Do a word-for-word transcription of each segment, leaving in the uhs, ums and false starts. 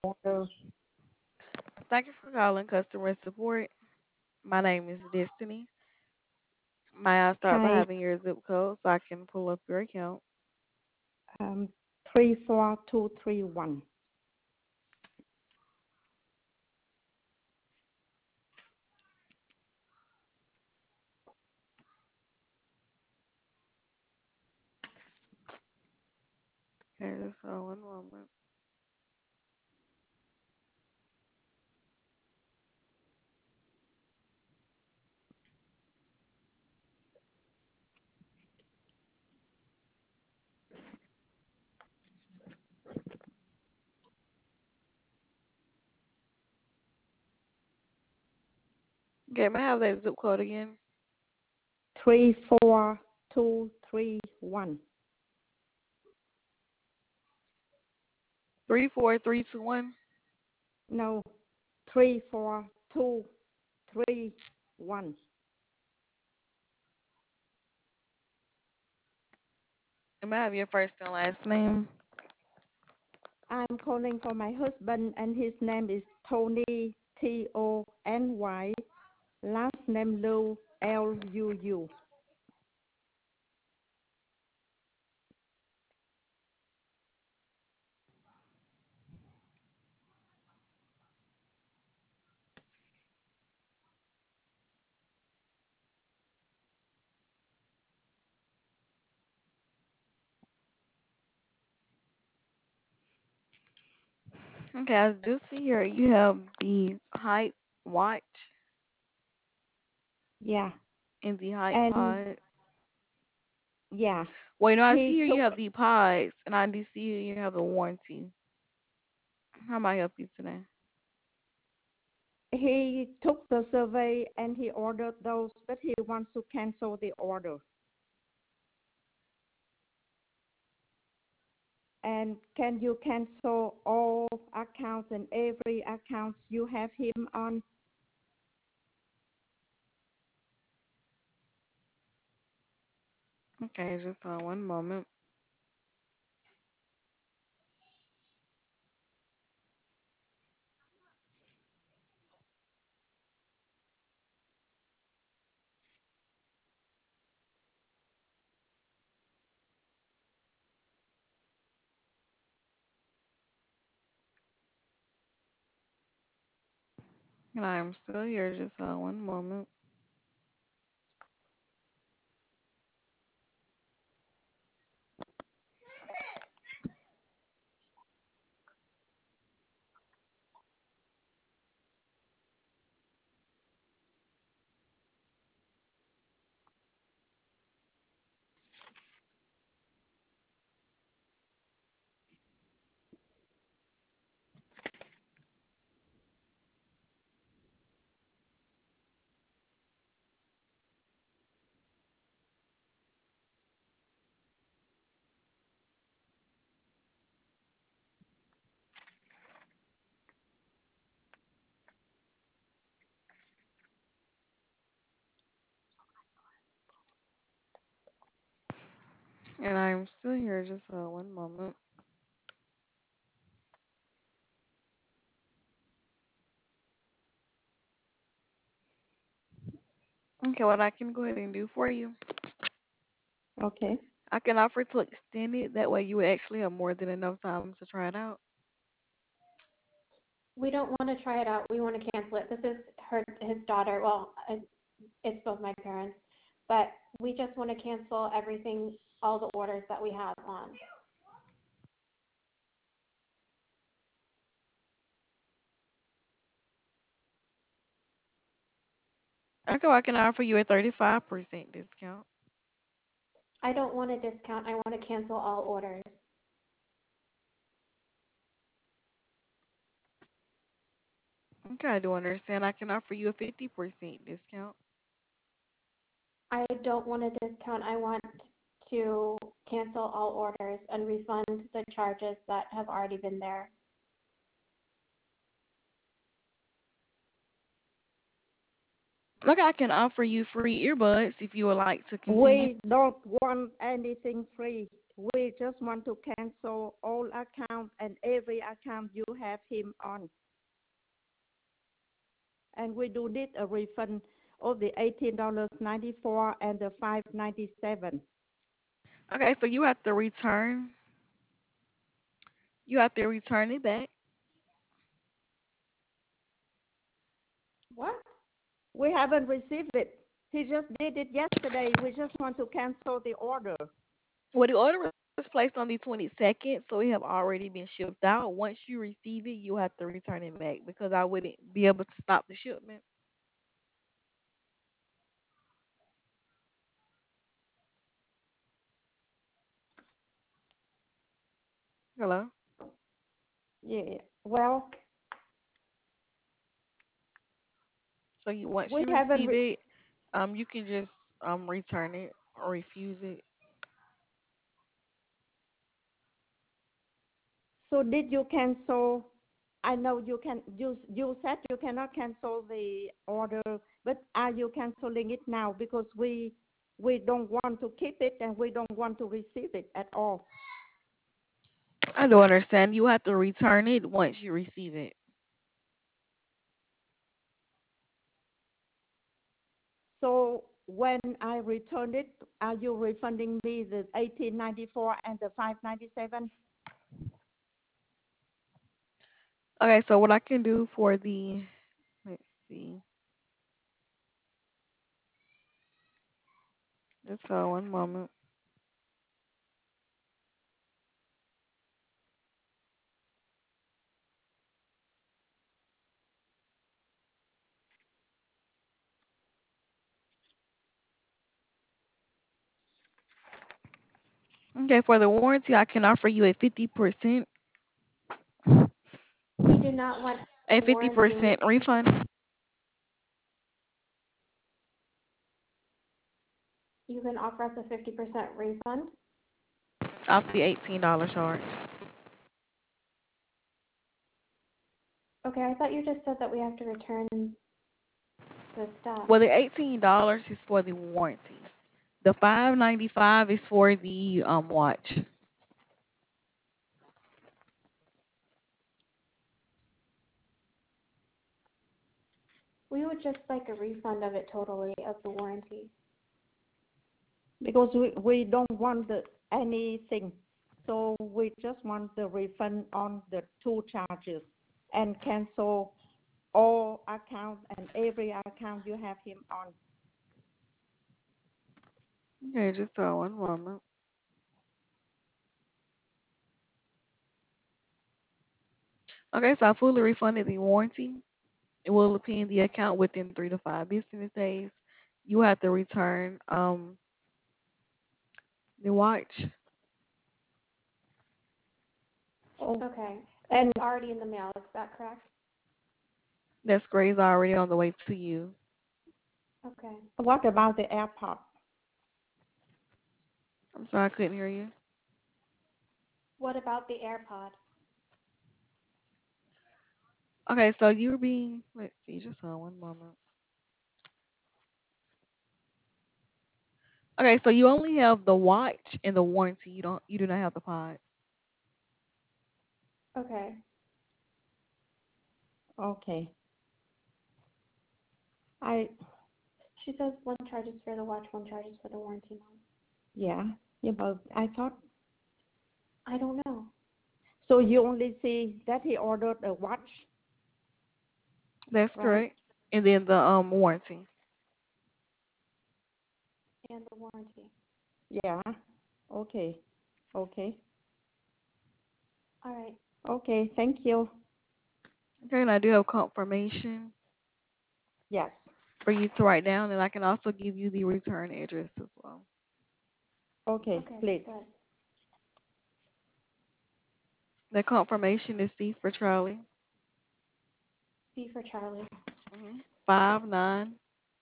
order. Thank you for calling customer support. My name is Destiny. May I start by Hi, having your zip code so I can pull up your account? um, three four two three one. Okay, just hold one moment. Okay, may I have that zip code again? Three four two three one. Three four three two one. No, three four two three one. And may I have your first and last name? I'm calling for my husband, and his name is Tony T O N Y. Last name Lu L U U. Okay, I do see here you have the height watch Yeah, and the height and pod. yeah, Wait, no, I see he here you took have the pods, and I do see here you have the warranty. How may I help you today? he took the survey and he ordered those, but he wants to cancel the order. And can you cancel all accounts and every account you have him on? Okay, just hold one moment. And I'm still here. Just hold one moment. And I'm still here. Just uh, one moment. Okay, what I can go ahead and do for you, Okay. I can offer to extend it. That way, you would actually have more than enough time to try it out. We don't want to try it out. We want to cancel it. This is her, his daughter. Well, it's it's both my parents, but we just want to cancel everything, all the orders that we have on. Okay, well, I can offer you a thirty-five percent discount. I don't want a discount. I want to cancel all orders. Okay, I do understand. I can offer you a fifty percent discount. I don't want a discount. I want to cancel all orders and refund the charges that have already been there. Okay, I can offer you free earbuds if you would like to continue. We don't want anything free. We just want to cancel all accounts and every account you have him on. And we do need a refund of the eighteen dollars and ninety-four cents and the five ninety-seven. Okay, so you have to return. You have to return it back. What? We haven't received it. He just did it yesterday. We just want to cancel the order. Well, the order was placed on the twenty-second, so it have already been shipped out. Once you receive it, you have to return it back because I wouldn't be able to stop the shipment. Hello. Yeah. Well, So you once we you haven't. receive Re- it, um, you can just um return it or refuse it. so did you cancel? I know you can. You you said you cannot cancel the order, but are you canceling it now? Because we we don't want to keep it and we don't want to receive it at all. I don't understand. You have to return it once you receive it. So when I return it, are you refunding me the eighteen ninety-four and the five ninety-seven? Okay, so what I can do for the let's see, just uh, one moment. Okay, for the warranty, I can offer you a fifty percent We do not want a fifty warranty. We, percent refund you can offer us a fifty percent refund. off the eighteen dollar charge. Okay, I thought you just said that we have to return the stuff. Well, the eighteen dollars is for the warranty. The five ninety five is for the um watch. We would just like a refund of it totally of the warranty. Because we, we don't want the, anything. So we just want the refund on the two charges and cancel all accounts and every account you have him on. Okay, just uh, one moment. Okay, so I fully refunded the warranty. It will appear in the account within three to five business days. You have to return um the watch. Oh, Okay. and It's already in the mail, is that correct? That's great. Is already on the way to you. Okay. what about the airport? I'm sorry I couldn't hear you. What about the AirPod? Okay, so you're being let's see, just hold one moment. Okay, so you only have the watch and the warranty. You don't you do not have the pod. Okay. Okay. I, She says one charges for the watch, one charges for the warranty, Mom. yeah, yeah, but I thought, I don't know. so you only see that he ordered a watch, That's right? correct. And then the um warranty. And the warranty. Yeah. Okay. Okay. All right. Okay. Thank you. Okay, and I do have confirmation Yes. for you to write down, and I can also give you the return address as well. Okay, Okay, please. good. The confirmation is C for Charlie, C for Charlie. mm-hmm. five nine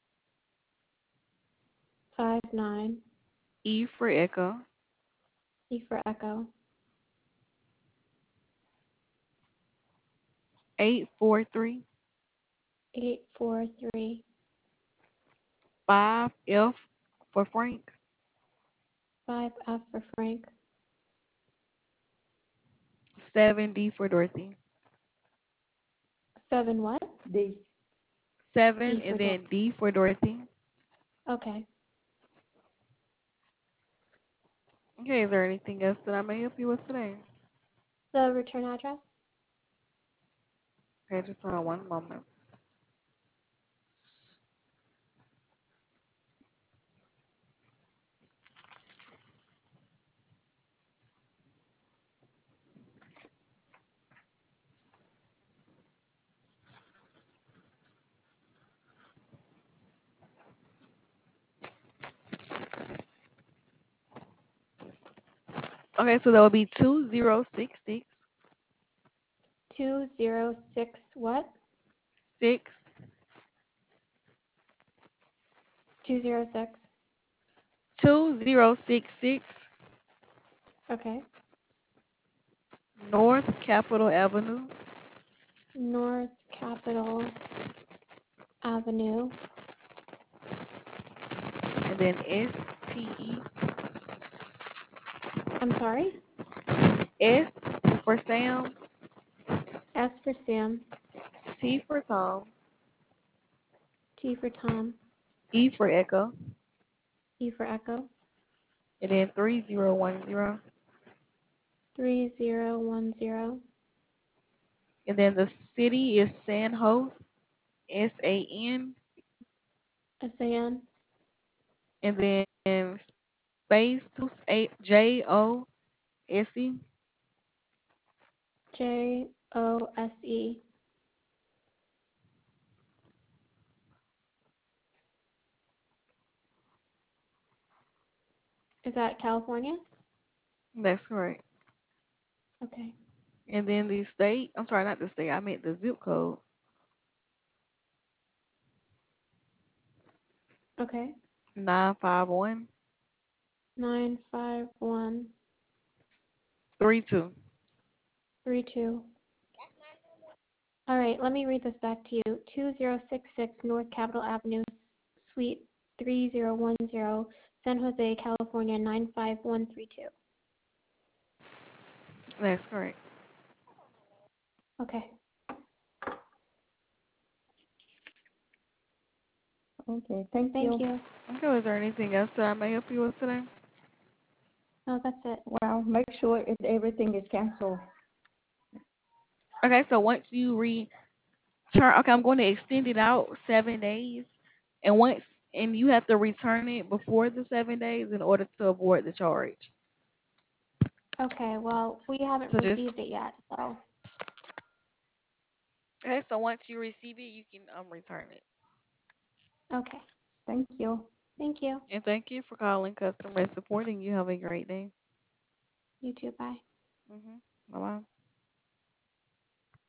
Five nine. E for Echo, E for Echo. eight four three Eight four three five F for Frank, Five F for Frank. seven D for Dorothy. Seven what? D. Seven D for and Dor- then D for Dorothy. Okay. Okay, is there anything else that I may help you with today? The return address? Okay, just hold on one moment. Okay, so that would be two zero six six Two zero six what? six Two zero six. two zero six six Okay. North Capitol Avenue, North Capitol Avenue. and then S T E I'm sorry? S for Sam, S for Sam. T for Tom, T for Tom. E for Echo, E for Echo. and then three zero one zero, Three zero one zero. and then the city is San Jose, S A N, S A N. and then space two eight J O S E, J O S E. Is that California? that's correct. Okay. And then the state, I'm sorry, not the state, I meant the zip code, Okay. nine five one Nine five one three two. three two. All right, let me read this back to you. Two zero six six North Capitol Avenue, Suite three zero one zero, San Jose, California nine five one three two. That's correct. Okay. Okay, thank Thank you. you. Okay, is there anything else that I may help you with today? No, that's it. Well, make sure if everything is canceled. Okay, so once you return, okay, I'm going to extend it out seven days, and once and you have to return it before the seven days in order to avoid the charge. Okay, well, we haven't So just received it yet, so. okay, so once you receive it, you can um return it. Okay. Thank you. Thank you. And thank you for calling customer and supporting you. Have a great day. You too. Bye. Mhm. Bye bye.